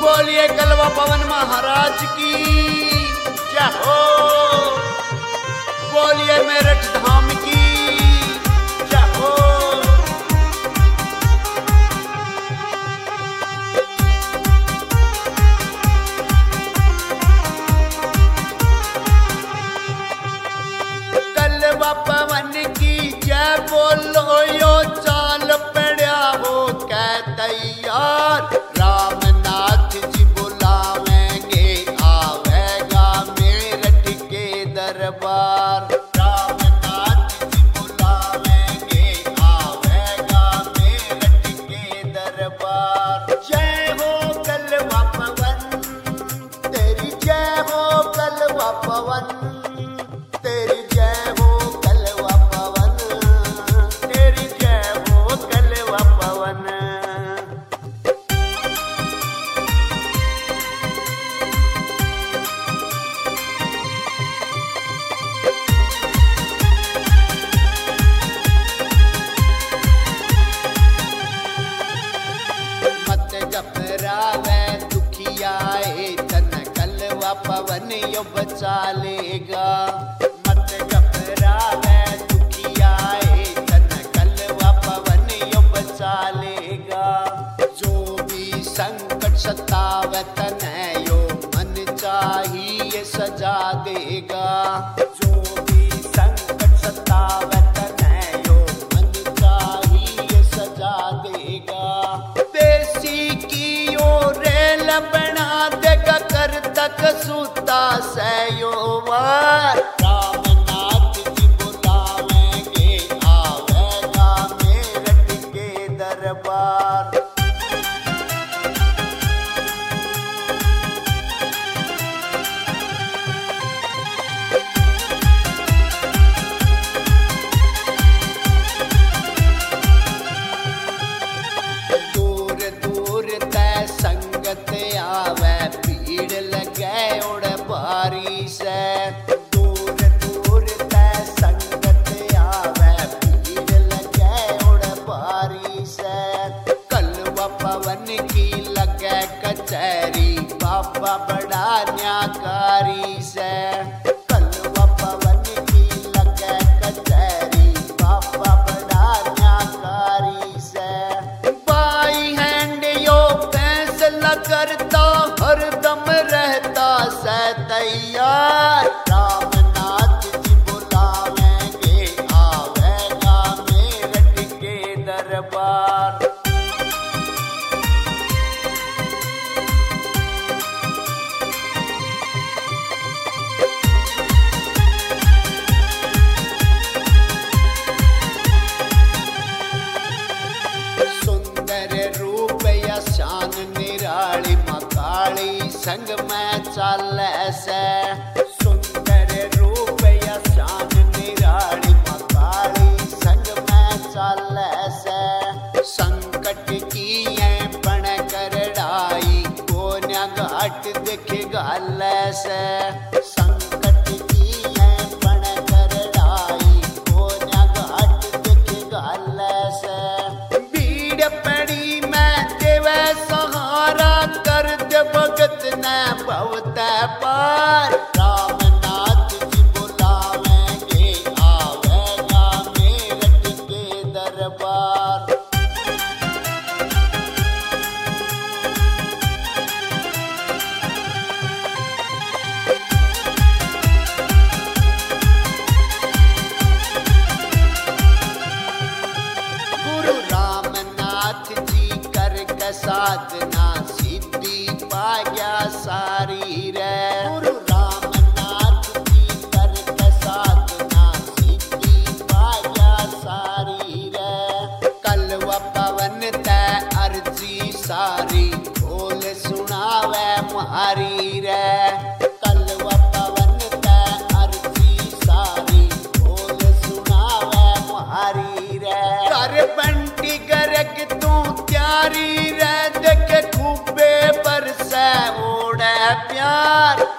बोलिए कलवा पवन महाराज की जय हो। बोलिए मेरठ धाम की जय हो। कलवा पवन की जय बोलो यो चाल पड़ा हो कै तैयार। रामनाथ जी बुलावेंगे आवेगा मेरठ के दरबार। रामनाथ जी बुलावेंगे आवेगा मेरठ के दरबार। जय हो कलवा पवन तेरी जय हो कलवा पवन तेरी जय हो कलवा पवन तेरी जय हो कलवा पवन। मत घबरावे दुखियाए तन कलवा पवन यो बचा लेगा। मत घबरावे दुखियाए तन कलवा पवन यो बचा लेगा। जो भी संकट सतावे तन यो मन चाहिए सजा देगा। जो भी संकट सतावे तन यो मन चाहिए सजा देगा। देसी की ओर रेल बना देगा कर तक सूता सयोवार। रामनाथ जी बुलावेंगे आवेगा मेरठ के दरबार। दूर दूर तय संगत आवे भीड़ लगे उड़ बारी से। दूर दूर तय संगत आवे भीड़ लगे उड़ बारी से। कलवा पवन की लगे कचहरी बाबा बड़ा न्याकारी से। कलवा पवन की लगे कचहरी बाबा बड़ा न्याकारी से। बाई हैंड यो फैसला करता हरदम रहता से तैयार। रामनाथ जी बुलावेंगे आवेगा मेरठ के दरबार। सुंदर रूप या शान निराली मकाली संग में चाले से। सुंदर रूप या शान निराली मकाली संग में चाले से। संकट की ये बन कर डाई कोन्या घाट दिख गाल से। संकट की ये बन कर डाई कोन्या घाट दिख गाल से। भीड़ पड़ी मैं देवे सहारा कर दे भगत ने भवत पार। रामनाथ जी बुलावेंगे आवेगा मेरठ के दरबार। गुरु रामनाथ जी कर के साधना सिद्धि पाया सारी रे। गुरु रामनाथ जी कर के साधना सिद्धि पाया सारी रे। कलवा पवन तय अर्जी सारी बोल सुनावे मारी रे। कलवा पवन तय अर्जी सारी बोल सुनावे मारी रे। कर बंटी करक तू त्यारी रे देख खूबे बरसे ओढ़े प्यार।